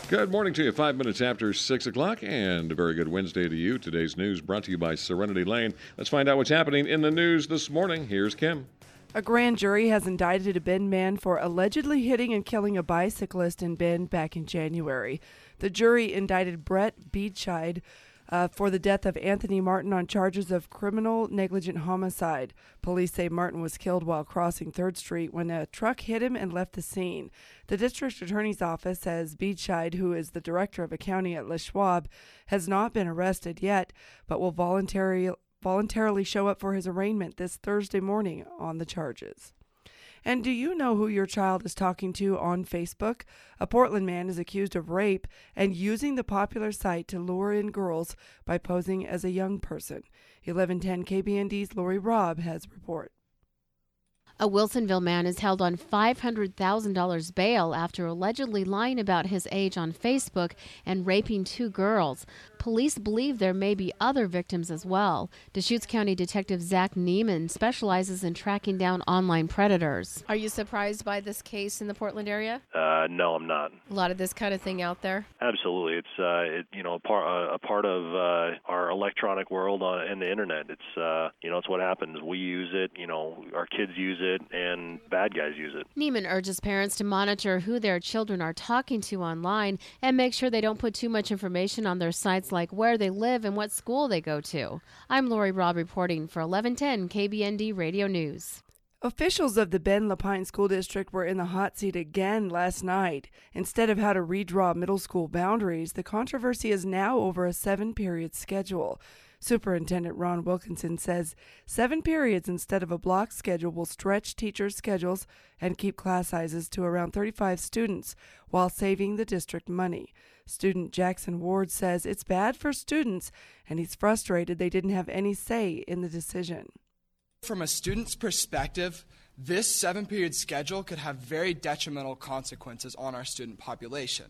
Good morning to you. 5 minutes after 6 o'clock, and a very good Wednesday to you. Today's news brought to you by Serenity Lane. Let's find out what's happening in the news this morning. Here's Kim. A grand jury has indicted a Bend man for allegedly hitting and killing a bicyclist in Bend back in January. The jury indicted Brett Beachide for the death of Anthony Martin on charges of criminal negligent homicide. Police say Martin was killed while crossing 3rd Street when a truck hit him and left the scene. The district attorney's office says Beachide, who is the director of accounting at Les Schwab, has not been arrested yet, but will voluntarily show up for his arraignment this Thursday morning on the charges. And do you know who your child is talking to on Facebook? A Portland man is accused of rape and using the popular site to lure in girls by posing as a young person. 1110 KBND's Lori Robb has a report. A Wilsonville man is held on $500,000 bail after allegedly lying about his age on Facebook and raping 2 girls. Police believe there may be other victims as well. Deschutes County Detective Zach Neiman specializes in tracking down online predators. Are you surprised by this case in the Portland area? No, I'm not. A lot of this kind of thing out there? Absolutely. It's a part of our electronic world and the internet. It's what happens. We use it, our kids use it, and bad guys use it. Neiman urges parents to monitor who their children are talking to online and make sure they don't put too much information on their sites like where they live and what school they go to. I'm Lori Robb reporting for 1110 KBND Radio News. Officials of the Bend LaPine School District were in the hot seat again last night. Instead of how to redraw middle school boundaries, the controversy is now over a 7-period schedule. Superintendent Ron Wilkinson says 7 periods instead of a block schedule will stretch teachers' schedules and keep class sizes to around 35 students while saving the district money. Student Jackson Ward says it's bad for students, and he's frustrated they didn't have any say in the decision. From a student's perspective, this 7-period schedule could have very detrimental consequences on our student population.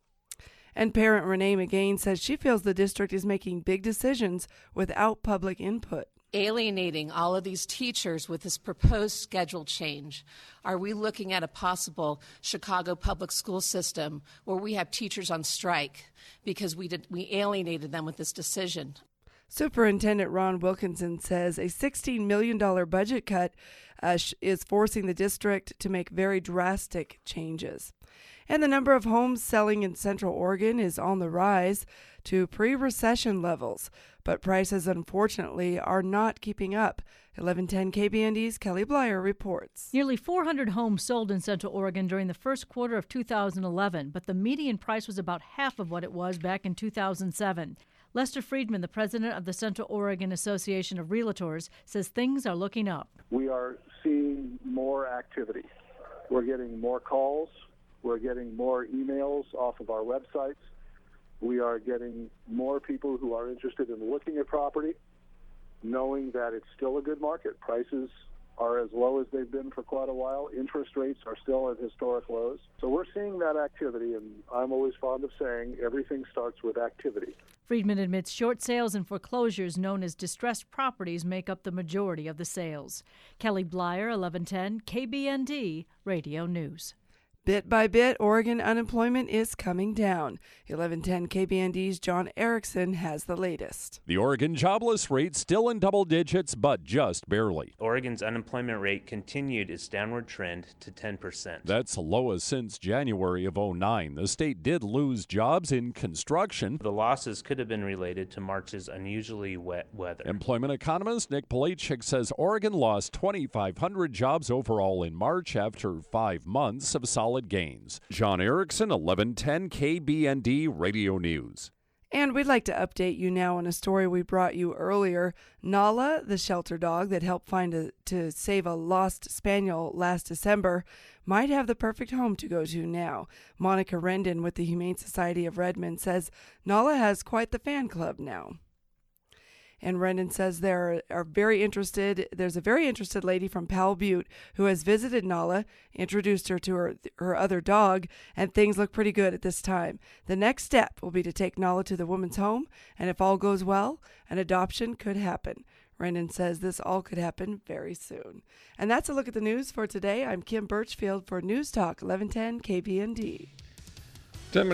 And parent Renee McGain says she feels the district is making big decisions without public input. Alienating all of these teachers with this proposed schedule change. Are we looking at a possible Chicago public school system where we have teachers on strike because we alienated them with this decision? Superintendent Ron Wilkinson says a $16 million budget cut is forcing the district to make very drastic changes. And the number of homes selling in Central Oregon is on the rise to pre-recession levels, but prices, unfortunately, are not keeping up. 1110 KBND's Kelly Blyer reports. Nearly 400 homes sold in Central Oregon during the first quarter of 2011, but the median price was about half of what it was back in 2007. Lester Friedman, the president of the Central Oregon Association of Realtors, says things are looking up. We are seeing more activity. We're getting more calls. We're getting more emails off of our websites. We are getting more people who are interested in looking at property, knowing that it's still a good market. Prices are as low as they've been for quite a while. Interest rates are still at historic lows. So we're seeing that activity, and I'm always fond of saying everything starts with activity. Friedman admits short sales and foreclosures known as distressed properties make up the majority of the sales. Kelly Blyer, 1110 KBND Radio News. Bit by bit, Oregon unemployment is coming down. 1110 KBND's John Erickson has the latest. The Oregon jobless rate still in double digits, but just barely. Oregon's unemployment rate continued its downward trend to 10%. That's lowest since January of 2009. The state did lose jobs in construction. The losses could have been related to March's unusually wet weather. Employment economist Nick Polachek says Oregon lost 2,500 jobs overall in March after 5 months of solid gains. John Erickson, 1110 KBND Radio News. And we'd like to update you now on a story we brought you earlier. Nala, the shelter dog that helped to save a lost spaniel last December, might have the perfect home to go to now. Monica Rendon with the Humane Society of Redmond says Nala has quite the fan club now. And Rendon says there's a very interested lady from Powell Butte who has visited Nala, introduced her to her other dog, and things look pretty good at this time. The next step will be to take Nala to the woman's home, and if all goes well, an adoption could happen. Rendon says this all could happen very soon. And that's a look at the news for today. I'm Kim Birchfield for News Talk 1110 KBND.